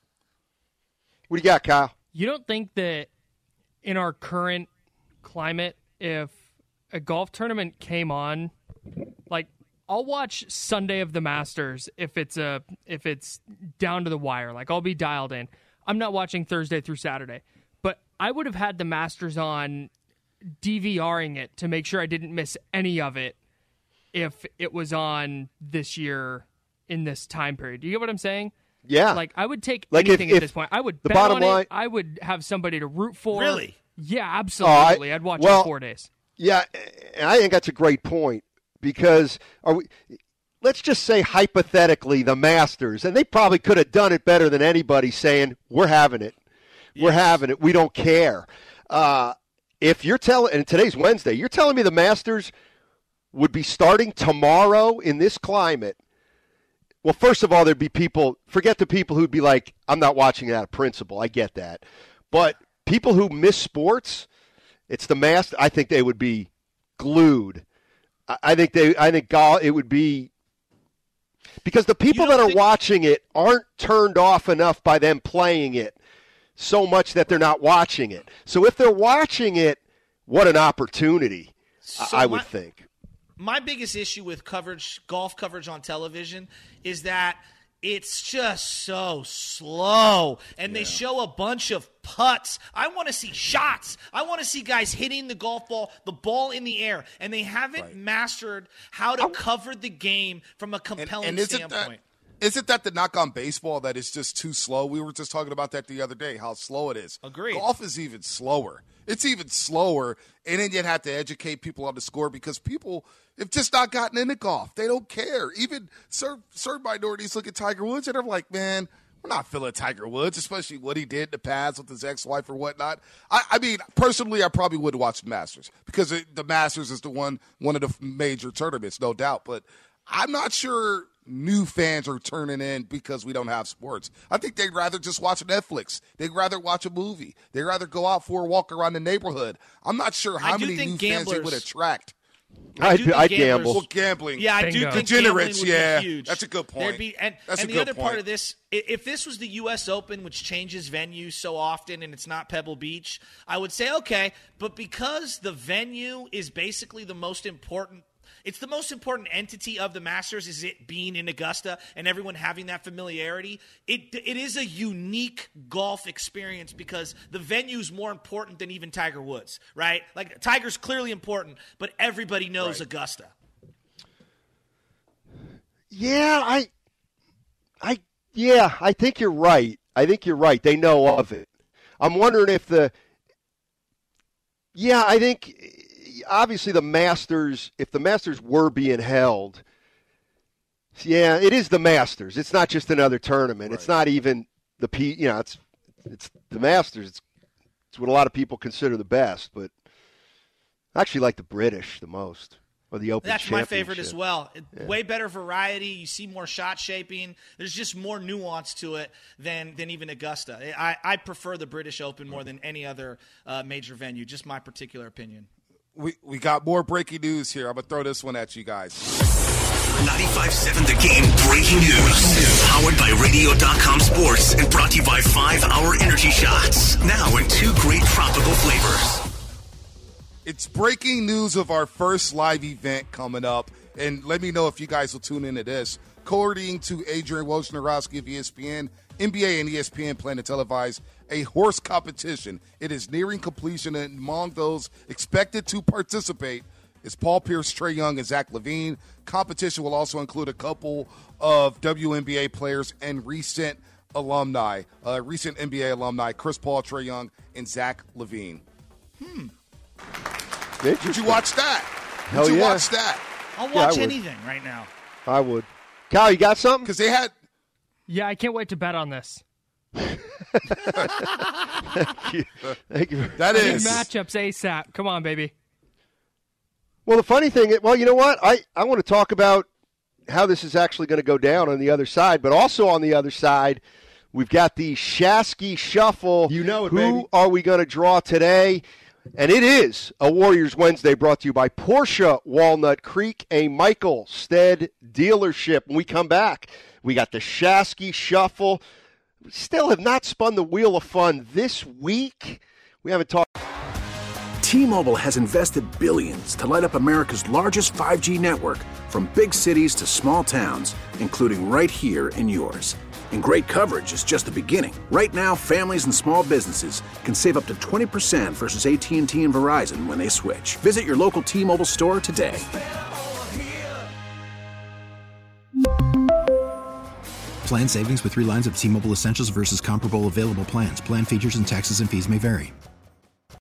What do you got, Kyle? You don't think that in our current climate, if a golf tournament came on, like, I'll watch Sunday of the Masters if it's down to the wire. Like, I'll be dialed in. I'm not watching Thursday through Saturday. But I would have had the Masters on, DVRing it to make sure I didn't miss any of it if it was on this year in this time period. Do you get what I'm saying? Yeah. Like, I would take anything at this point. I would bet on it. I would have somebody to root for. Really? Yeah, absolutely. I'd watch it 4 days. Yeah, and I think that's a great point, because let's just say hypothetically the Masters, and they probably could have done it better than anybody, saying, we're having it. Yes. We're having it. We don't care. If you're telling, and today's Wednesday, you're telling me the Masters would be starting tomorrow in this climate. Well, first of all, there'd be people, forget the people who'd be like, I'm not watching it out of principle. I get that. But people who miss sports, it's the Masters. I think they would be glued. I think it would be, because the people that are watching it aren't turned off enough by them playing it so much that they're not watching it. So if they're watching it, what an opportunity, I would think. My biggest issue with golf coverage on television, is that it's just so slow, and they show a bunch of putts. I want to see shots. I want to see guys hitting the golf ball, the ball in the air, and they haven't mastered how to cover the game from a compelling standpoint. Isn't that the knock on baseball, that it's just too slow? We were just talking about that the other day, how slow it is. Agreed. Golf is even slower. It's even slower, and then you have to educate people on the score, because people have just not gotten into golf. They don't care. Even certain minorities look at Tiger Woods, and they're like, man, we're not feeling Tiger Woods, especially what he did in the past with his ex-wife or whatnot. I mean, personally, I probably would watch the Masters, because the Masters is one of the major tournaments, no doubt. But I'm not sure new fans are turning in because we don't have sports. I think they'd rather just watch Netflix. They'd rather watch a movie. They'd rather go out for a walk around the neighborhood. I'm not sure how many new fans they would attract. I gamble. Well, gambling. Yeah, I do think degenerates. Gambling would be huge. That's a good point. And the other part of this, if this was the U.S. Open, which changes venues so often, and it's not Pebble Beach, I would say okay. But because the venue is basically the most important, it's the most important entity of the Masters, is it being in Augusta and everyone having that familiarity. It is a unique golf experience, because the venue is more important than even Tiger Woods, right? Like, Tiger's clearly important, but everybody knows Augusta. Yeah, I think you're right. They know of it. I'm wondering if I think obviously the Masters, if the Masters were being held, it is the Masters. It's not just another tournament. Right. It's not even it's the Masters. It's what a lot of people consider the best, but I actually like the British the most, or the Open That's my favorite Championship. as well. Way better variety. You see more shot shaping. There's just more nuance to it than even Augusta. I prefer the British Open more than any other major venue, just my particular opinion. We got more breaking news here. I'm going to throw this one at you guys. 95.7 The Game breaking news. Powered by Radio.com Sports and brought to you by 5-Hour Energy Shots. Now in 2 great tropical flavors. It's breaking news of our first live event coming up. And let me know if you guys will tune into this. According to Adrian Wojnarowski of ESPN, NBA and ESPN plan to televise a horse competition. It is nearing completion, and among those expected to participate is Paul Pierce, Trae Young, and Zach LaVine. Competition will also include a couple of WNBA players and recent alumni, recent NBA alumni, Chris Paul, Trae Young, and Zach LaVine. Did you watch that? Did you watch that? I'll watch anything right now. I would. Kyle, you got something? Because they had... Yeah, I can't wait to bet on this. Thank you. That is matchups ASAP. Come on, baby. Well, the funny thing, you know what? I want to talk about how this is actually going to go down on the other side, but also on the other side, we've got the Shasky Shuffle. You know it, Who baby. are we going to draw today? And it is a Warriors Wednesday brought to you by Porsche Walnut Creek, a Michael Stead dealership. When we come back, we got the Shasky Shuffle. We still have not spun the wheel of fun this week. We haven't talked. T-Mobile has invested billions to light up America's largest 5G network, from big cities to small towns, including right here in yours. And great coverage is just the beginning. Right now, families and small businesses can save up to 20% versus AT&T and Verizon when they switch. Visit your local T-Mobile store today. Plan savings with 3 lines of T-Mobile Essentials versus comparable available plans. Plan features and taxes and fees may vary.